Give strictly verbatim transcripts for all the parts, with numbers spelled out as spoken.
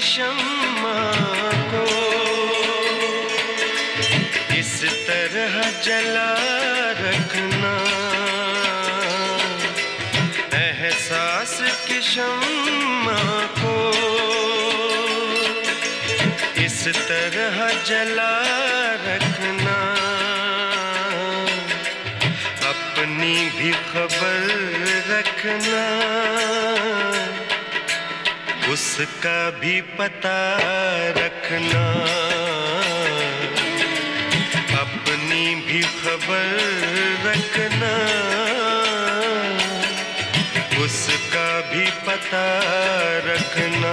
शम्मा को इस तरह जला रखना, एहसास की शम्मा को इस तरह जला रखना, अपनी भी खबर रखना, उसका भी पता रखना, अपनी भी खबर रखना, उसका भी पता रखना।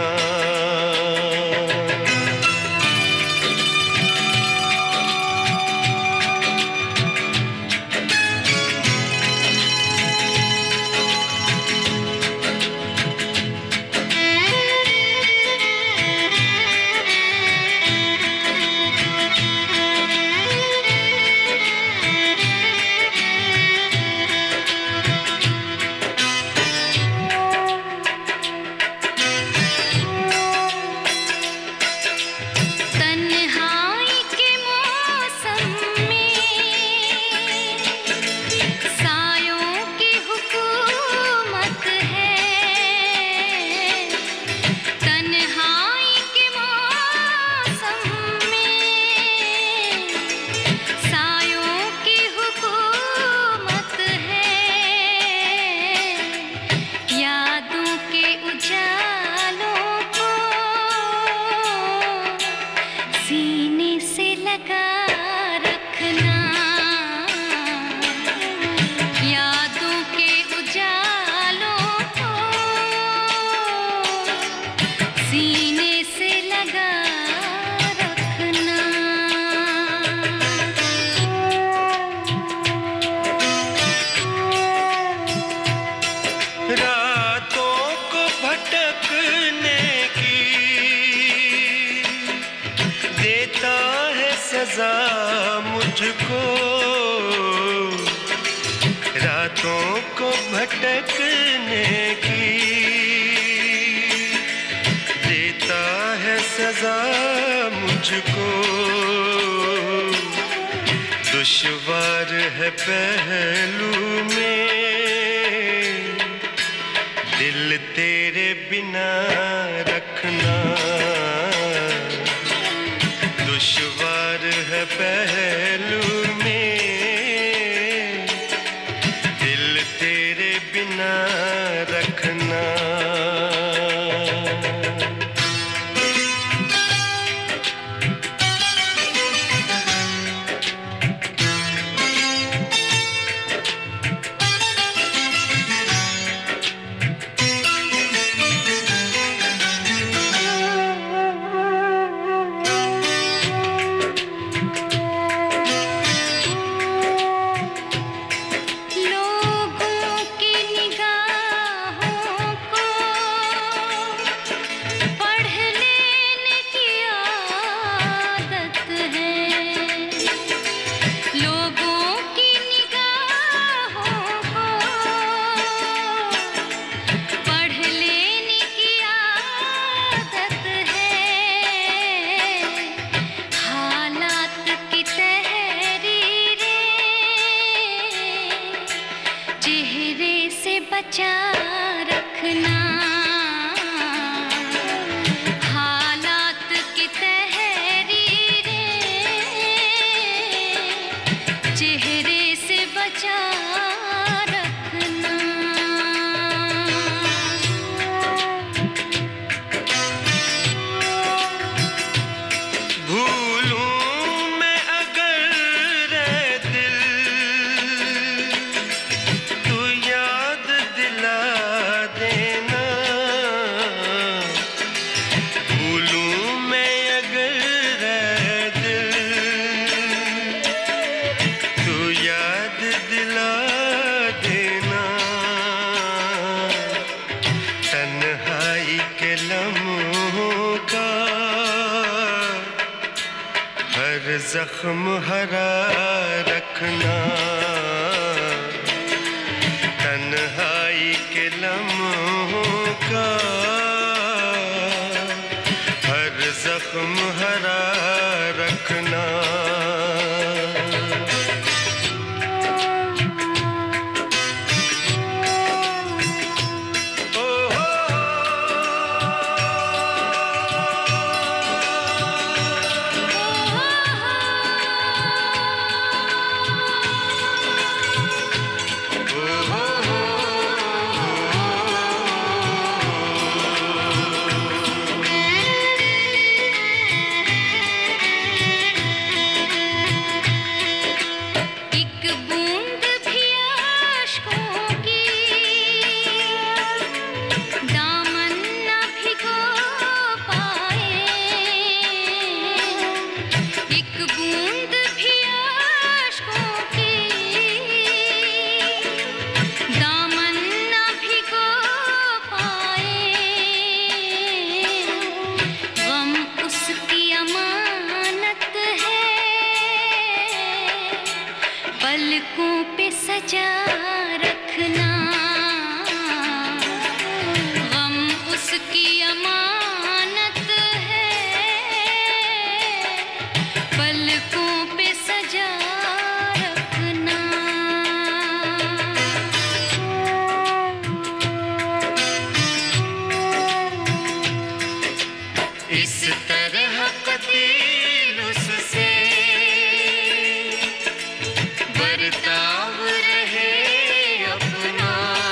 सजा मुझको रातों को भटकने की, देता है सजा मुझको, दुश्वार है पहलू में दिल तेरे बिना रखना, दुश्वार है पहलू में दिल तेरे बिना रखना। बचा रखना हालात की तहरीरें, चेहरे से बचा रखना। भूलूं मैं अगर रे दिल, तू याद दिला देना। भूलूं मैं अगर रे दिल, तू याद दिला देना। तन्हाई के लम्हों का हर जख्म हरा रखना। तन्हाई के लम्हों का रखना। पलकों पे सजा रखना, गम उसकी अमानत है, पलकों पे सजा रखना। इस तरह कतील उससे बर्ताव रहे अपना,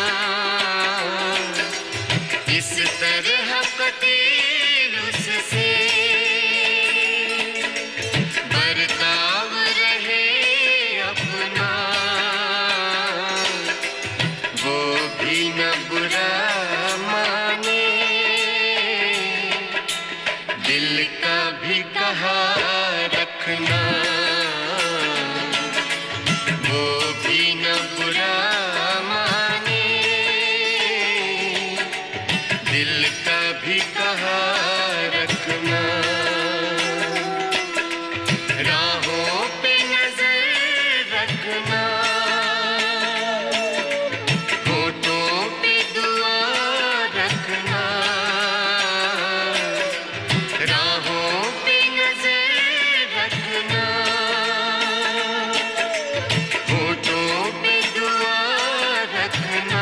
इस तरह कतील उससे बर्ताव रहे अपना, वो भी न बुरा माने, दिल का भी कहा रखना, वो भी न बुरा माने, दिल का भी कहा रखना। राहों पे नजर रखना, होठों पे दुआ रखना, राहों पे नजर रखना, होठों पे दुआ रखना।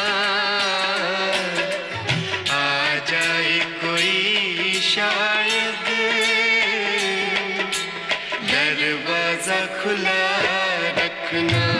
आ जाए कोई शायद दरवाजा खुला रखना।